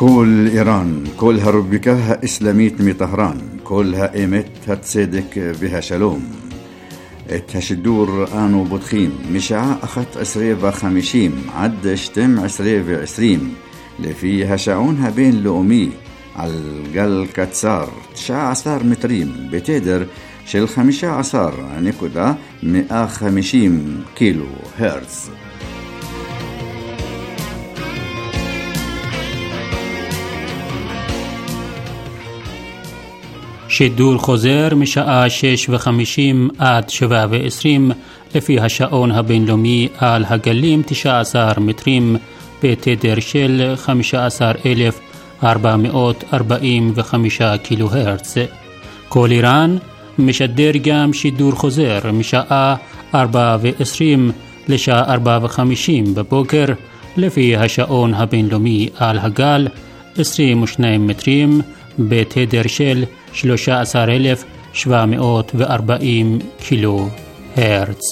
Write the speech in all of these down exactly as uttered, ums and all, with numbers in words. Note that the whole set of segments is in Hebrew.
كل إيران كلها ربكها إسلاميت مي طهران كلها إيمت هتصدق بها شلوم التشدور آنو بدخيم مشاع أخت عسرية وخمشيم عد شتم عسرية وعسريم لفي هشعونها بين لؤمي عالقل كتسار تشاع عصار متريم بتدر شل خمشة عصار نكودا مئة خمشيم كيلو هرتز. שידור חוזר משעה שש וחמישים עד שבע ועשרים לפי השעון הבינלאומי על הגלים תשע עשרה מטרים בתדר של חמישה עשר אלף ארבע מאות ארבעים וחמישה קילו הרץ. כל איראן משדר גם שידור חוזר משעה ארבע ועשרים לשעה ארבע וחמישים בבוקר לפי השעון הבינלאומי על הגל עשרים ושניים מטרים בתדר של שלושה עשר אלף שבע מאות וארבעים קילו הרץ.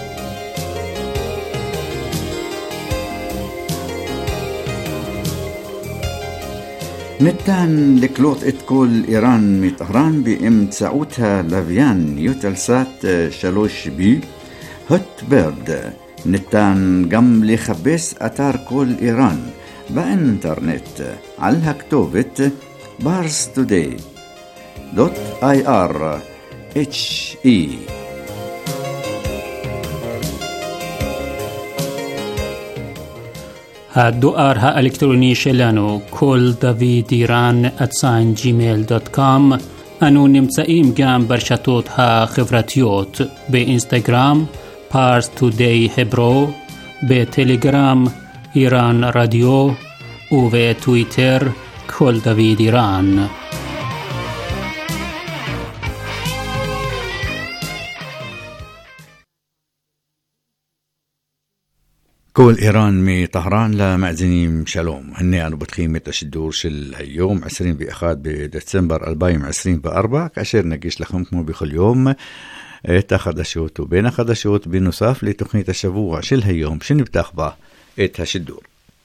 ניתן לקלוט את כל איראן מטהרן באמצעות הלוויין יוטלסאט שלוש בי הוטברד. ניתן גם לחפש אתר כל איראן באינטרנט על הכתובת פארס טודיי دوت اي ار اتش اي. הדואר האלקטרוני שלנו כל דוד איראן at gmail dot com. אנו נמצאים גם ברשתות החברתיות באינסטגרם פארס טודיי hebro, בטלגרם איראן רדיו ובטוויטר כל דוד איראן. كل إيران مي طهران لمأذنين شلوم هني أنا بتخيمة الشدور شل اليوم عشرين بأخاد بديسمبر ألفين وعشرين وأربعة كأشير نجيش لكم بكل يوم تخدشوت وبين خدشوت بنصاف لتقنية الشبوع شل هاليوم شنو بتاخبه الشدور.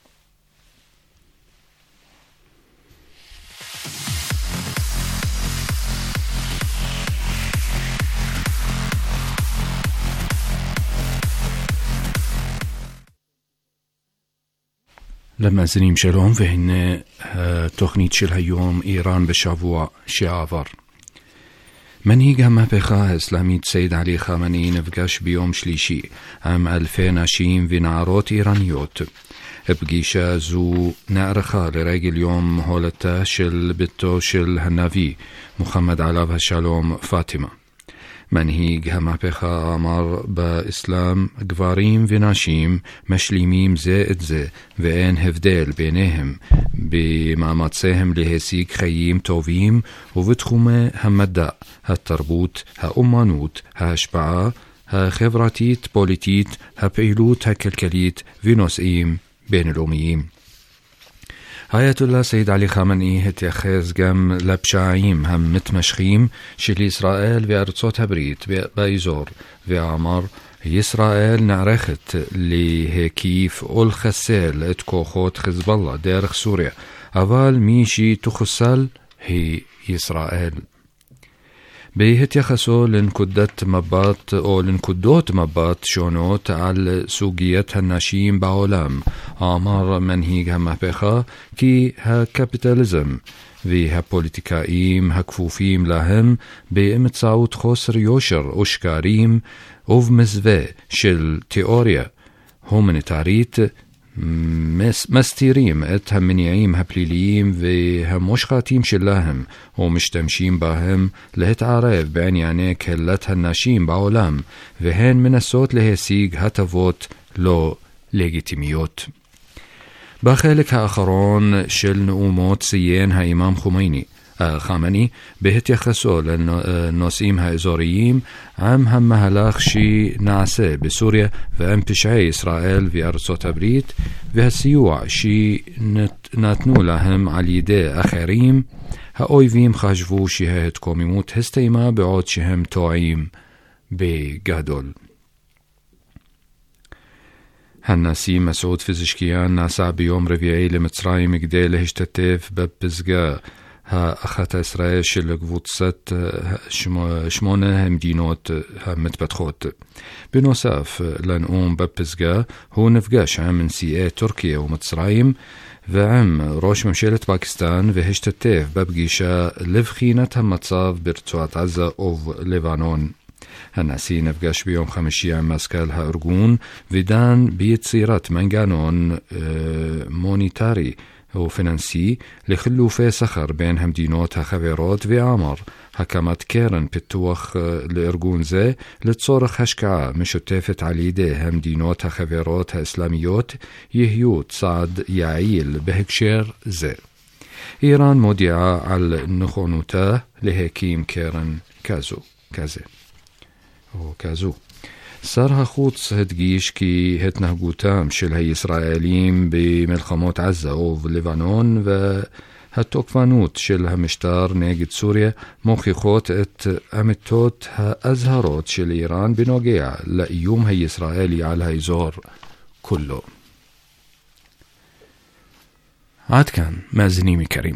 למאזינים שלום, והנה התוכנית של היום איראן בשבוע שעבר. מנהיג המהפכה האסלאמית סייד עלי חמני נפגש ביום שלישי עם אלפי נשים ונערות איראניות. הפגישה זו נערכה לרגל יום הולדתה של ביתו של הנביא מוחמד עליו השלום פאטימה. מנהיג המהפכה אמר באסלאם גברים ונשים משלימים זה את זה ואין הבדל ביניהם במאמציהם להשיג חיים טובים ובתחומי המדע, התרבות, האומנות, ההשפעה החברתית, פוליטית, הפעילות הכלכלית ונושאים בינלאומיים. האייתוללה סייד עלי חמני התייחס גם לפשעים המתמשכים של ישראל וארצות הברית באזור, ואמר ישראל נערכת להקיף ולחסל את כוחות חיזבאללה דרך סוריה, אבל מי שתחוסל היא ישראל. בהתייחסו לנקודת מבט או לנקודות מבט שונות על סוגיית הנשים בעולם, אמר מנהיג המהפכה כי הקפיטליזם והפוליטיקאים הכפופים להם באמצעות חוסר יושר ושקרים ובמזווה של תיאוריה הומניטרית מסתירים את המניעים הפליליים והמושחתים שלהם ומשתמשים בהם להתערב בענייני קהילת הנשים בעולם, והן מנסות להשיג הטבות לא לגיטימיות. בחלק האחרון של נאומו ציין האימאם חומייני חמני בהתייחסו לנושאים האזוריים עם המהלך שנעשה בסוריה ועם פשעי ישראל וארצות הברית והסיוע שנתנו להם על ידי אחרים. האויבים חשבו שההתקוממות הסתיימה בעוד שהם טועים בגדול. הנשיא מסעוד פזשקיאן נסע ביום רביעי למצרים כדי להשתתף בפסגה ה-אחת עשרה של קבוצת שמונה המדינות המתפתחות. בנוסף לנאום בפסגה הוא נפגש עם נשיאי טורקיה ומצרים ועם ראש ממשלת פקיסטן והשתתף בפגישה לבחינת המצב ברצועת עזה ובלבנון. הנשיא נפגש ביום חמישי עם מזכ"ל הארגון ודן ביצירת מנגנון אה, מוניטרי ופיננסי לחילופי שכר בין המדינות החברות ואמר הקמת קרן פיתוח לארגון זה לצורך השקעה משותפת על ידי המדינות החברות האסלאמיות יהיו צעד יעיל בהקשר זה. איראן מודיעה על נכונותה להקים קרן כזו, כזה או כזו. שר החוץ הדגיש כי התנהגותם של הישראלים במלחמות עזה ובלבנון והתוקפנות של המשטר נגד סוריה מוכיחות את אמיתות האזהרות של איראן בנוגע לאיום הישראלי על האזור כולו. עד כאן, מאזינים יקרים.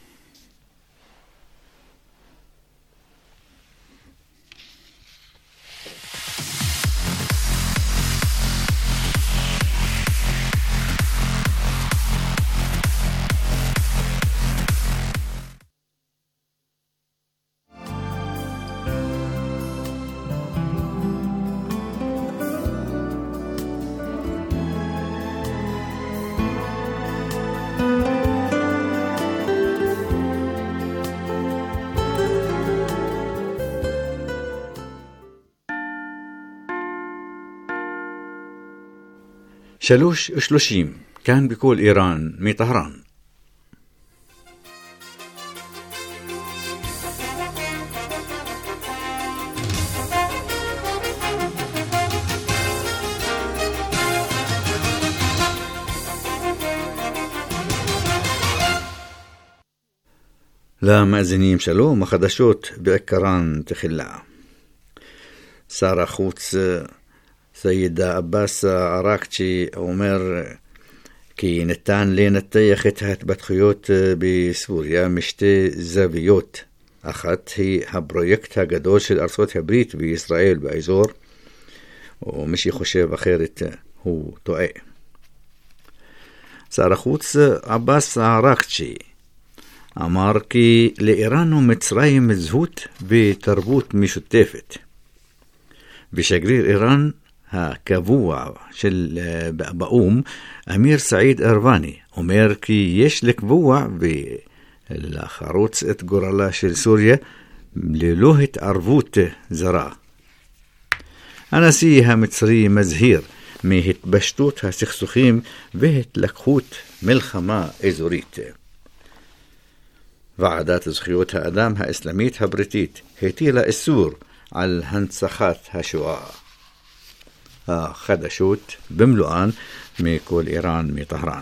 שלוש ושלושים, כאן בכל איראן מטהרן. למאזינים שלום, החדשות בעיקרן תחילה. שר החוץ סייד עבאס עראקצ'י אומר כי ניתן לנתח את ההתפתחויות בסוריה משתי זוויות. אחת היא הפרויקט הגדול של ארצות הברית וישראל באזור, ומי שחושב אחרת הוא טועה. שר החוץ עבאס עראקצ'י אמר כי לאיראן ומצרים זהות ותרבות משותפת, ושגריר איראן הקבוע של באום אמיר סעיד ארבני אומר כי יש לקבוע ולחרוץ את גורלה של סוריה ללא התערבות זרה. הנשיא המצרי מזהיר מהתפשטות הסכסוכים והתלקחות מלחמה אזורית. ועדת זכויות האדם האסלאמית הבריטית הטילה איסור על הנצחת השואה. החדשות במלואן מכל איראן מטהרן.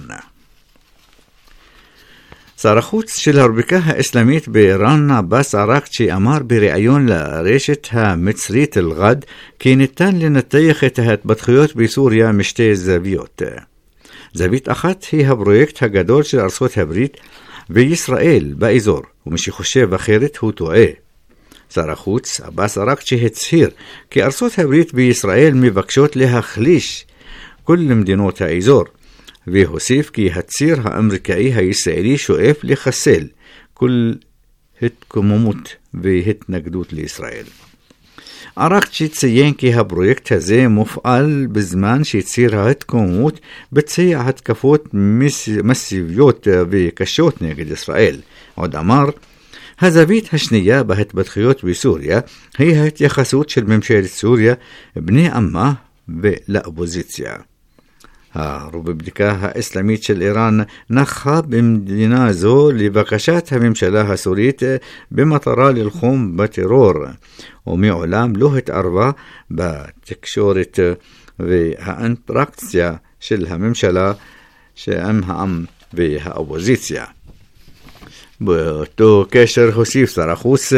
שר החוץ של הרפובליקה האסלאמית באיראן עבאס עראקצ'י אמר בריאיון לרשת המצרית אל-גד כי ניתן לנתח את ההתפתחויות בסוריה משתי זוויות. זווית אחת היא הפרויקט הגדול של ארצות הברית וישראל באזור, ומי שחושב אחרת הוא טועה. שר החוץ עבאס עראקצ'י הצהיר כי ארצות הברית וישראל מבקשות להחליש כל מדינות האזור, והוסיף כי הציר האמריקאי הישראלי שואף לחסל כל התקוממות והתנגדות לישראל. עראקצ'י ציין כי הפרויקט הזה מופעל בזמן שציר ההתקוממות ביצע התקפות מסיביות וקשות נגד ישראל. עוד אמר, הזווית השנייה בהתפתחויות בסוריה היא ההתייחסות של ממשלת סוריה בני עמה ולאופוזיציה. הרפובליקה האסלאמית של איראן נחה במדינה זו לבקשת הממשלה הסורית במטרה ללחום בטרור, ומעולם לא התערבה בתקשורת והאינטראקציה של הממשלה עם העם והאופוזיציה. באותו קשר הוסיף שר החוץ,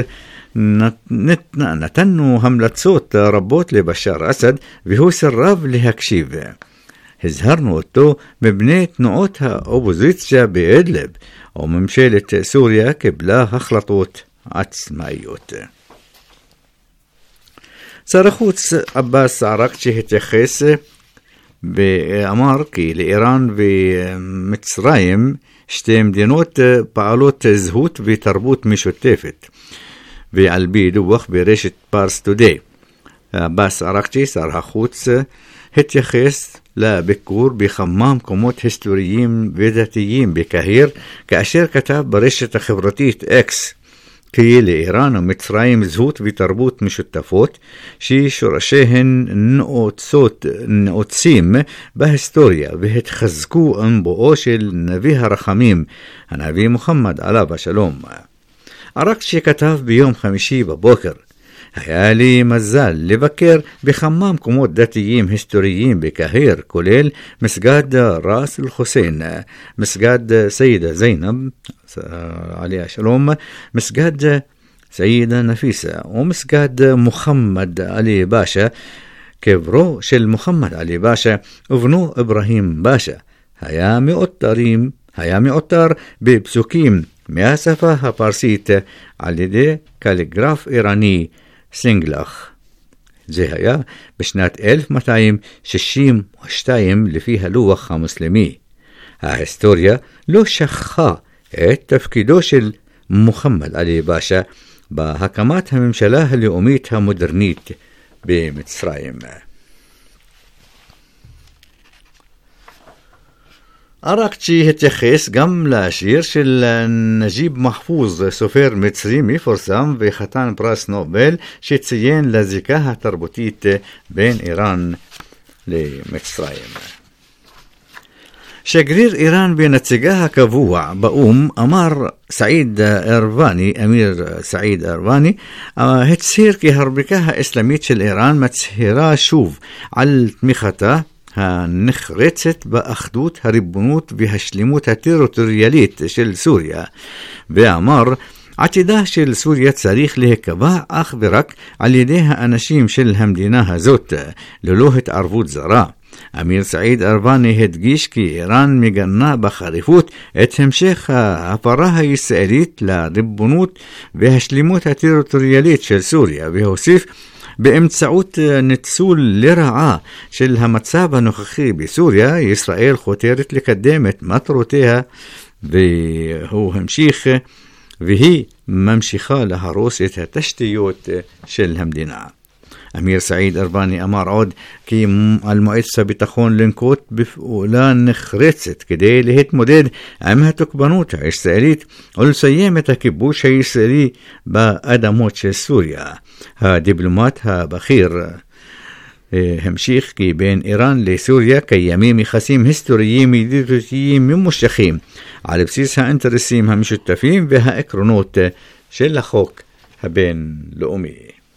נתנו המלצות רבות לבשאר אסד והוא סרב להקשיב. הזהרנו אותו מבני תנועות האופוזיציה באדלב, וממשלת סוריה קיבלה החלטות עצמאיות. שר החוץ עבאס עראקצ'י התייחס ואמר כי לאיראן ומצרים שתי מדינות פעלות זהות ותרבות משותפת, ועל פי דוח ברשת פארס טודיי. עבאס עראקצ'י, שר החוץ, התייחס לביקור בכמה מקומות היסטוריים ודתיים בקהיר, כאשר כתב ברשת החברתית אקס כי לאיראן ומצרים זהות ותרבות משותפות ששורשיהן נעוצות, נעוצים בהיסטוריה והתחזקו אנבואו של נביא הרחמים, הנביא מוחמד עליו השלום. עראקצ'י כתב ביום חמישי בבוקר, היה לי מזל לבקר בכמה מקומות דתיים היסטוריים בקהיר, כולל מסגד ראס אל-חוסיין, מסגד סיידה זינב עליה השלום, מסגד סיידה נפיסה, ומסגד מוחמד עלי באשה, קברו של מוחמד עלי באשה ובנו אברהים באשה. היה מאותרים, היה מאותר בפסוקים מהשפה הפרסית על ידי קליגרף איראני סינגלח. זה היה בשנת אלף מאתיים שישים ושתיים לפי הלוח המוסלמי. ההיסטוריה לא שכחה את תפקידו של מוחמד עלי באשה בהקמת הממשלה הלאומית המודרנית במצרים. עראקצ'י התייחס גם לשיר של נג'יב מחפוז, סופר מצרי מפורסם וחתן פרס נובל, שציין לזיקה התרבותית בין איראן למצרים. שגריר איראן ונציגה הקבוע באום אמר סעיד ארבני, אמיר סעיד ארבני, הצהיר כי הרפובליקה האסלאמית של איראן מצהירה שוב על תמיכתה הנחרצת באחדות, הריבונות והשלימות הטריטוריאלית של סוריה, ואמר עתידה של סוריה צריך להיקבע אך ורק על ידי האנשים של המדינה הזאת, ללא התערבות זרה. אמיר סעיד ארבני הדגיש כי איראן מגנה בחריפות את המשך ההפרה הישראלית לריבונות והשלימות הטריטוריאלית של סוריה, והוסיף באמצעות ניצול לרעה של המצב הנוכחי בסוריה, ישראל חותרת לקדם את מטרותיה, והוא המשיך והיא ממשיכה להרוס את התשתיות של המדינה. אמיר סעיד ארבני אמר עוד כי על מועצת הביטחון לנקוט בפעולה נחרצת כדי להתמודד עם התוקפנות הישראלית ולסיים את הכיבוש הישראלי באדמות של סוריה. הדיפלומט הבכיר המשיך כי בין איראן לסוריה קיימים יחסים היסטוריים ידידותיים ממושכים על בסיס האינטרסים המשותפים והעקרונות של החוק הבינלאומי.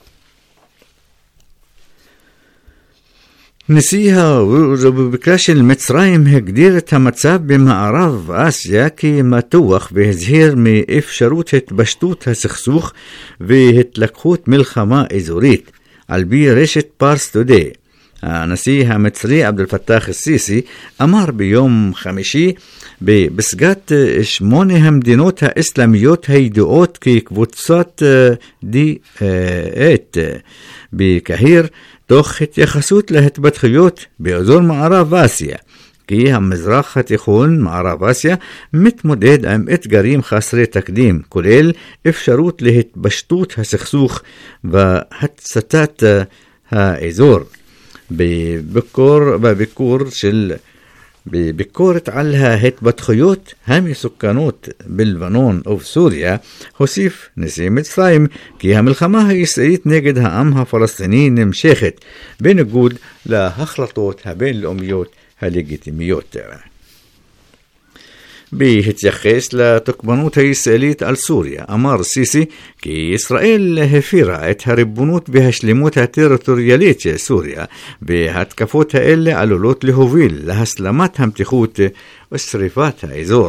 נשיא הרפובליקה של מצרים הגדיר את המצב במערב אסיה כמתוח והזהיר מאפשרות התפשטות הסכסוך והתלקחות מלחמה אזורית. על פי רשת פארס טודיי, הנשיא המצרי עבד אל פתאח א-סיסי אמר ביום חמישי בפסגת שמונה המדינות האסלאמיות הידועות כקבוצת די אט בקהיר, תוך התייחסות להתפתחויות באזור מערב אסיה, כי המזרח התיכון, מערב אסיה, מתמודד עם אתגרים חסרי תקדים, כולל אפשרות להתפשטות הסכסוך והצתת האזור. בביקור, בביקור של בביקורת על ההתפתחויות המסוכנות בלבנון ובסוריה, הוסיף נשיא מצרים כי המלחמה הישראלית נגד העם הפלסטיני נמשכת בניגוד להחלטות הבינלאומיות הלגיטימיות. בהתייחס לתוקפנות הישראלית על סוריה, אמר סיסי כי ישראל הפרה את הריבונות והשלימות הטריטוריאלית של סוריה, והתקפות האלה עלולות להוביל להסלמת המתיחות ושריפת האזור.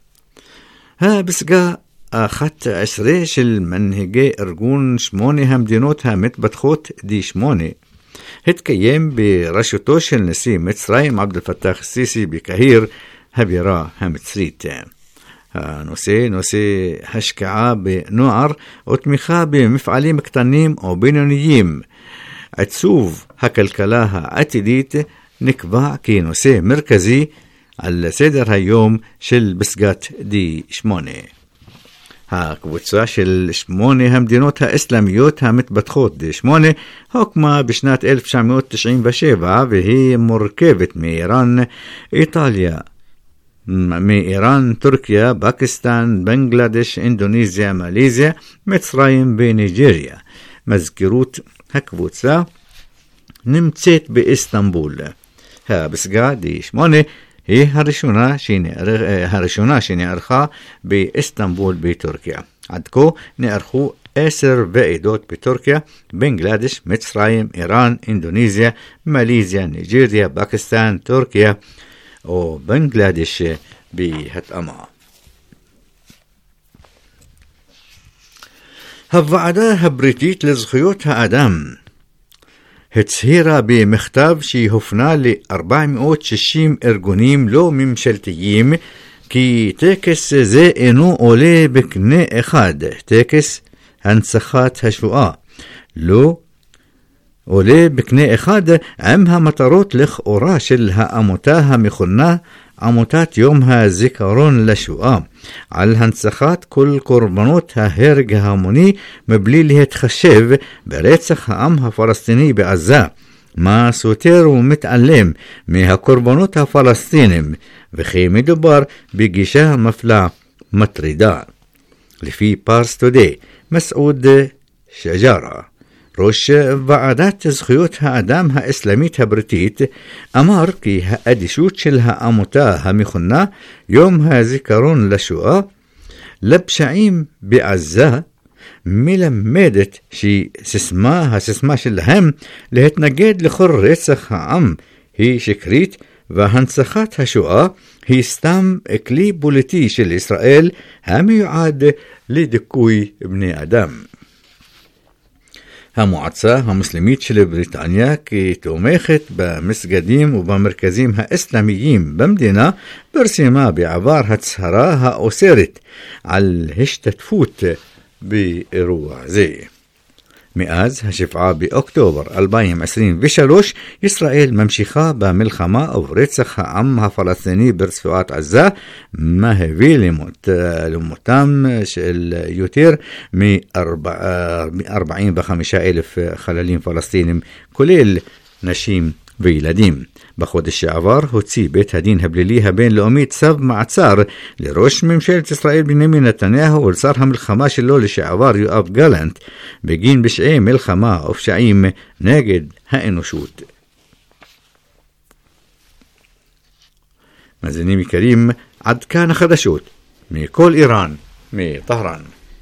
הפסגה האחת עשרה של מנהיגי ארגון שמונה המדינות המתפתחות די שמונה התקיים בראשותו של נשיא מצרים עבד אל-פתאח א-סיסי בקהיר, הבירה המצרית. הנושא נושא השקעה בנוער ותמיכה במפעלים קטנים או בינוניים. עיצוב הכלכלה העתידית נקבע כנושא מרכזי על סדר היום של פסגת די שמונה. הקבוצה של שמונה המדינות האסלאמיות המתפתחות די שמונה הוקמה בשנת אלף תשע מאות תשעים ושבע, והיא מורכבת מאיראן, איטליה, מאיראן, טורקיה, פקיסטן, בנגלדש, אינדונזיה, מלזיה, מצרים וניגריה. מזכירות הקבוצה נמצאת באיסטנבול. הפסגה די שמונה היא הראשונה שנערך, הראשונה שנערכה באיסטנבול בטורקיה. עד כה נערכו עשר ועידות בטורקיה, בנגלדש, מצרים, איראן, אינדונזיה, מלזיה, ניגריה, פקיסטן, טורקיה או בנגלדש בהתאמה. הוועדה הבריטית לזכויות האדם הצהירה במכתב שהופנה ל-ארבע מאות ושישים ארגונים לא ממשלתיים כי טקס זה אינו עולה בקנה אחד, טקס הנצחת השואה לא עולה בקנה אחד עם המטרות לכאורה של העמותה המכונה עמותת יום הזיכרון לשואה, על הנצחת כל קורבנות ההרג ההמוני מבלי להתחשב ברצח העם הפלסטיני בעזה, מה סותר ומתעלם מהקורבנות הפלסטינים, וכי מדובר בגישה מפלה מטרידה. לפי פארס טודי, מסעוד שג'רה, ראש ועדת זכויות האדם האסלאמית הבריטית, אמר כי האדישות של העמותה המכונה יום הזיכרון לשואה לפשעים בעזה מלמדת שסיסמה, הסיסמה שלהם להתנגד לכל רצח העם היא שקרית, והנצחת השואה היא סתם כלי פוליטי של ישראל המיועד לדיכוי בני אדם. המועצה המוסלמית של בריטניה כתומכת במסגדים ובמרכזים האסלאמיים במדינה פרסמה בעבר הצהרה האוסרת על השתתפות באירוע זה. מאז השבעה באוקטובר אלפיים עשרים ושלוש ישראל ממשיכה במלחמה וברצח העם הפלסטיני ברצועת עזה, מה הביא למות, למותם של יותר מ-ארבעים וחמישה אלף חללים פלסטינים, כולל נשים וילדים. בחודש שעבר הוציא בית הדין הפלילי הבינלאומי צו מעצר לראש ממשלת ישראל בנימין נתניהו ולשר המלחמה שלו לשעבר יואב גלנט בגין פשעי מלחמה ופשעים נגד האנושות. מאזינים יקרים, עד כאן החדשות מכל איראן, מטהרן.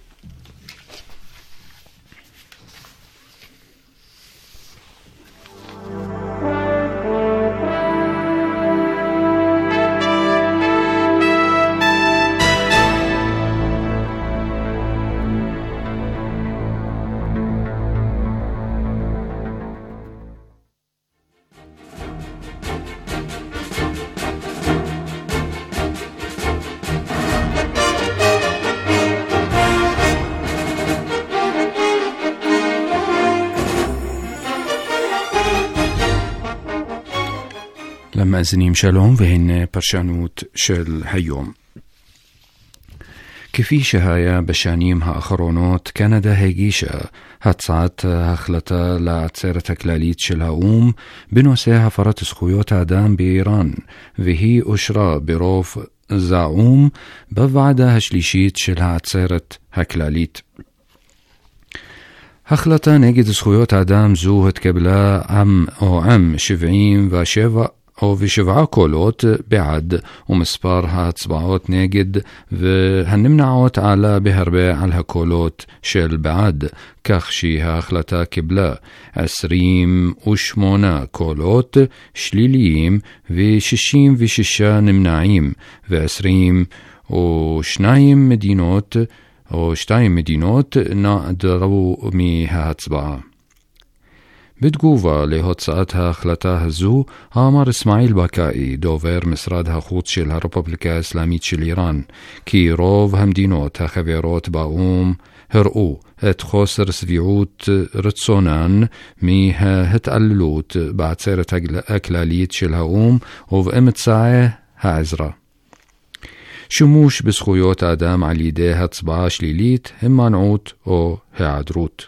למאזינים שלום, והנה פרשנות של היום. כפי שהיה בשנים האחרונות, קנדה הגישה הצעת החלטה לעצרת הכללית של האום בנושא הפרת זכויות האדם באיראן, והיא אושרה ברוב זעום בוועדה השלישית של העצרת הכללית. החלטה נגד זכויות האדם זו התקבלה עם או עם שבעים ושבע או בשבעה קולות בעד, ומספר ההצבעות נגד והנמנעות עלה בהרבה על הקולות של בעד, כך שההחלטה קיבלה עשרים ושמונה קולות שליליים ושישים ושישה נמנעים, ועשרים ושניים מדינות או שתיים מדינות נעדרו מההצבעה. בתגובה להוצאת ההחלטה הזו, אמר אסמאעיל בקאי, דובר משרד החוץ של הרפובליקה האסלאמית של איראן, כי רוב המדינות החברות באו"ם הראו את חוסר שביעות רצונן מההתעללות בעצרת הכללית של האו"ם ובאמצעי העזרה. שימוש בזכויות האדם על ידי הצבעה שלילית, הימנעות או היעדרות.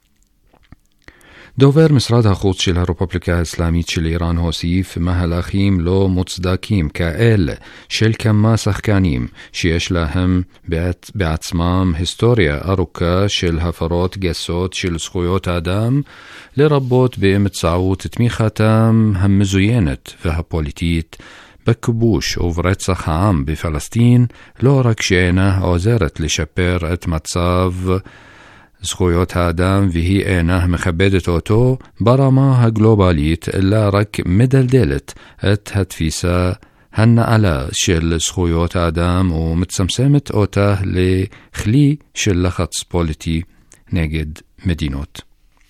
דובר משרד החוץ של הרפובליקה האסלאמית של איראן הוסיף, מהלכים לא מוצדקים כאלה של כמה שחקנים שיש להם בעצמם היסטוריה ארוכה של הפרות גסות של זכויות האדם, לרבות באמצעות תמיכתם המזוינת והפוליטית בכיבוש וברצח העם בפלסטין, לא רק שאינה עוזרת לשפר את מצב זכויות האדם והיא אינה מכבדת אותו ברמה הגלובלית, אלא רק מדלדלת את התפיסה הנעלה של זכויות האדם ומצמצמת אותה לכלי של לחץ פוליטי נגד מדינות.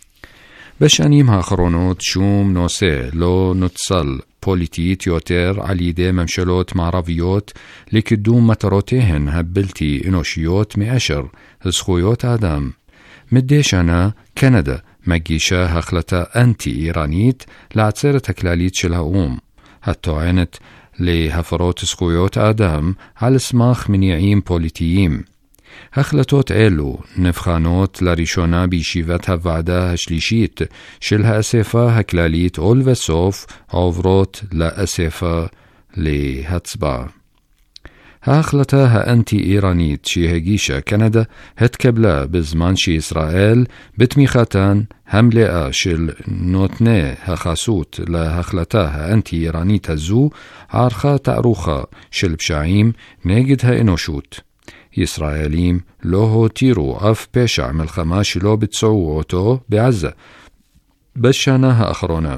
בשנים האחרונות שום נושא לא נוצל פוליטית יותר על ידי ממשלות מערביות לקידום מטרותיהן הבלתי אנושיות מאשר זכויות האדם. מדי שנה קנדה מגישה החלטה אנטי-איראנית לעצרת הכללית של האו"ם, הטוענת להפרות זכויות האדם על סמך מניעים פוליטיים. החלטות אלו נבחנות לראשונה בישיבת הוועדה השלישית של האספה הכללית ולבסוף עוברות לאספה להצבעה. ההחלטה האנטי-איראנית שהגישה קנדה התקבלה בזמן שישראל, בתמיכתן המלאה של נותני החסות להחלטה האנטי-איראנית הזו, ערכה תערוכה של פשעים נגד האנושות. ישראלים לא הותירו אף פשע מלחמה שלא ביצעו אותו בעזה. בשנה האחרונה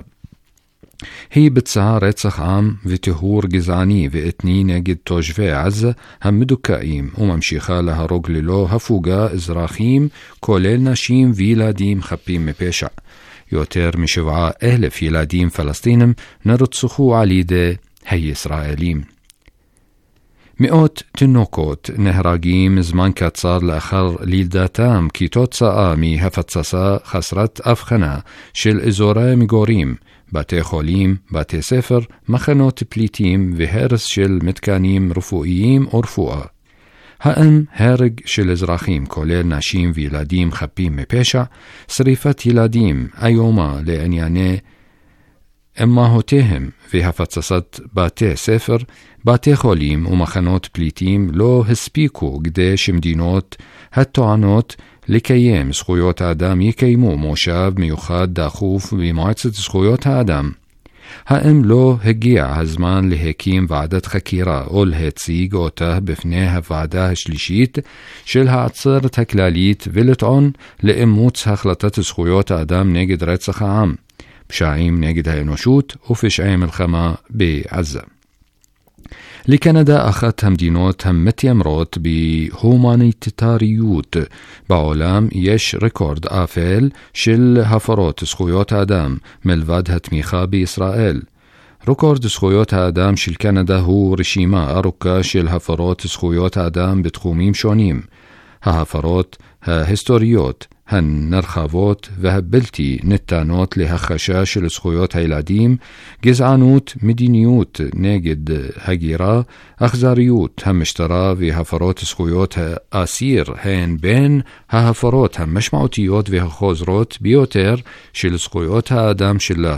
היא ביצעה רצח עם וטהור גזעני ואתני נגד תושבי עזה המדוכאים, וממשיכה להרוג ללא הפוגה אזרחים, כולל נשים וילדים חפים מפשע. יותר משבעה אלף ילדים פלסטינים נרצחו על ידי הישראלים. מאות תינוקות נהרגים זמן קצר לאחר לידתם כתוצאה מהפצצה חסרת הבחנה של אזורי מגורים, בתי חולים, בתי ספר, מחנות פליטים והרס של מתקנים רפואיים ורפואה. האם הרג של אזרחים כולל נשים וילדים חפים מפשע, שריפת ילדים איומה לענייני אמהותיהם והפצצת בתי ספר, בתי חולים ומחנות פליטים לא הספיקו כדי שמדינות הטוענות לקיים זכויות האדם יקיימו מושב מיוחד דחוף במועצת זכויות האדם. האם לא הגיע הזמן להקים ועדת חקירה או להציג אותה בפני הוועדה השלישית של העצרת הכללית ולטעון לאימוץ החלטת זכויות האדם נגד רצח העם, פשעים נגד האנושות ופשעי מלחמה בעזה? לקנדה, אחת המדינות המתיימרות בהומניטריות בעולם, יש רקורד אפל של הפרות זכויות האדם מלבד התמיכה בישראל. רקורד זכויות האדם של קנדה הוא רשימה ארוכה של הפרות זכויות האדם בתחומים שונים. ההפרות ההיסטוריות, הנרחבות והבלתי ניתנות להכחשה של זכויות הילדים, גזענות, מדיניות נגד הגירה, אכזריות המשטרה והפרות זכויות האסיר הן בין ההפרות המשמעותיות והחוזרות ביותר של זכויות האדם שלה.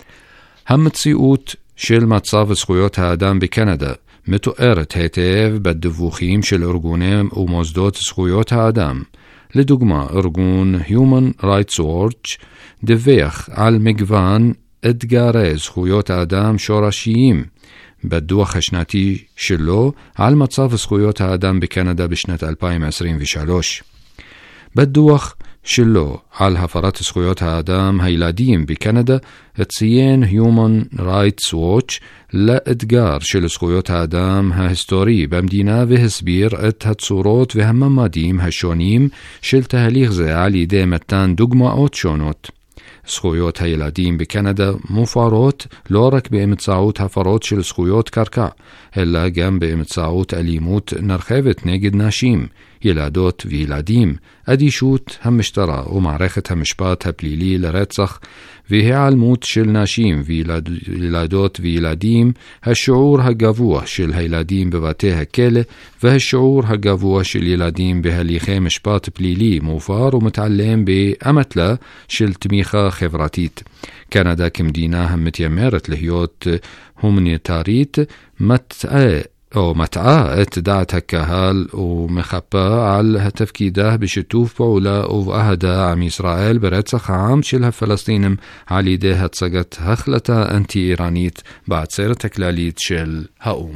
המציאות של מצב זכויות האדם בקנדה מתוארת היטב בדיווחים של ארגוני ומוסדות זכויות האדם. לדוגמה, ארגון Human Rights Watch דיווח על מגוון אתגרי זכויות האדם שורשיים בדוח השנתי שלו על מצב זכויות האדם בקנדה בשנת אלפיים עשרים ושלוש. בדוח שלו על הפרת זכויות האדם הילדים בקנדה ציין Human Rights Watch לאתגר של זכויות האדם ההיסטורי במדינה והסביר את הצורות והממדים השונים של תהליך זה על ידי מתן דוגמאות שונות. זכויות הילדים בקנדה מופרות לא רק באמצעות הפרות של זכויות קרקע, אלא גם באמצעות אלימות נרחבת נגד נשים, ילדות וילדים, אדישות המשטרה ומערכת המשפט הפלילי לרצח והיעלמות של נשים וילדות וילדים, השיעור הגבוה של הילדים בבתי הכלא והשיעור הגבוה של ילדים בהליכי משפט פלילי מופר ומתעלם באמתלה של תמיכה חברתית. קנדה כמדינה המתיימרת להיות הומניטרית מטעה או מטעה את דעת הקהל ומחפה על התפקידה בשיתוף פעולה ובאהדה עם ישראל ברצח העם של הפלסטינים על ידי הצגת החלטה אנטי-איראנית בעצרת הכללית של האו"ם.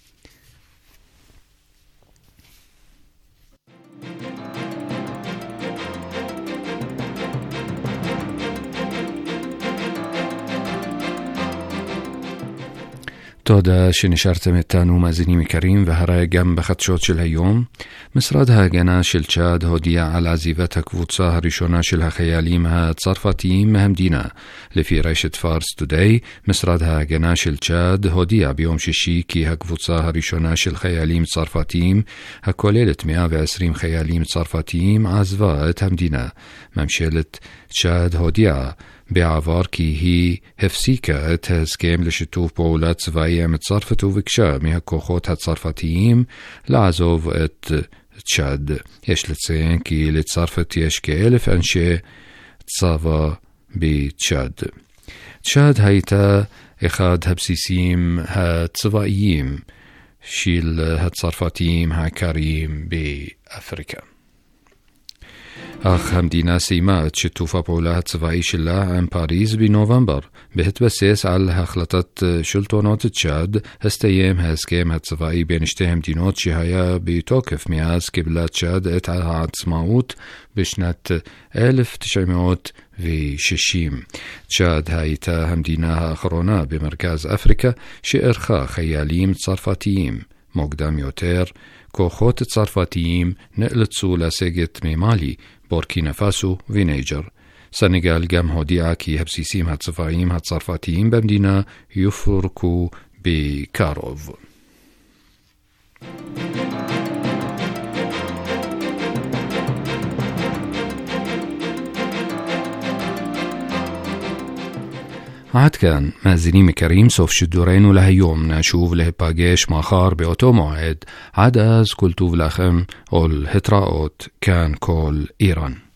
תודה שנשארתם איתנו מאזינים יקרים, והרי גם בחדשות של היום. משרד ההגנה של צ'אד הודיע על עזיבת הקבוצה הראשונה של החיילים הצרפתיים מהמדינה. לפי רשת פארס טודיי, משרד ההגנה של צ'אד הודיע ביום שישי כי הקבוצה הראשונה של חיילים צרפתיים, הכוללת מאה ועשרים חיילים צרפתיים, עזבה את המדינה. ממשלת צ'אד הודיעה בעבר כי היא הפסיקה את ההסכם לשיתוף פעולה צבאי עם צרפת וביקשה מהכוחות הצרפתיים לעזוב את צ'אד. יש לציין כי לצרפת יש כאלף אנשי צבא בצ'אד. צ'אד הייתה אחד הבסיסים הצבאיים של הצרפתיים העיקריים באפריקה. אך המדינה סיימה את שיתוף הפעולה הצבאי שלה עם פריז בנובמבר. בהתבסס על החלטת שלטונות צ'אד, הסתיים ההסכם הצבאי בין שתי המדינות שהיה בתוקף מאז קיבלה צ'אד את העצמאות בשנת אלף תשע מאות ושישים. צ'אד הייתה המדינה האחרונה במרכז אפריקה שערכה חיילים צרפתיים. מוקדם יותר, כוחות צרפתיים נאלצו לסגת ממאלי, בורקינה פאסו וניג'ר. סנגל גם הודיעה כי הבסיסים הצבאיים הצרפתיים במדינה יפורקו בקרוב. עד כאן, מאזינים יקרים, סוף שידורנו להיום. נשוב להיפגש מחר באותו מועד. עד אז כל טוב לכם ולהתראות. כאן כל איראן.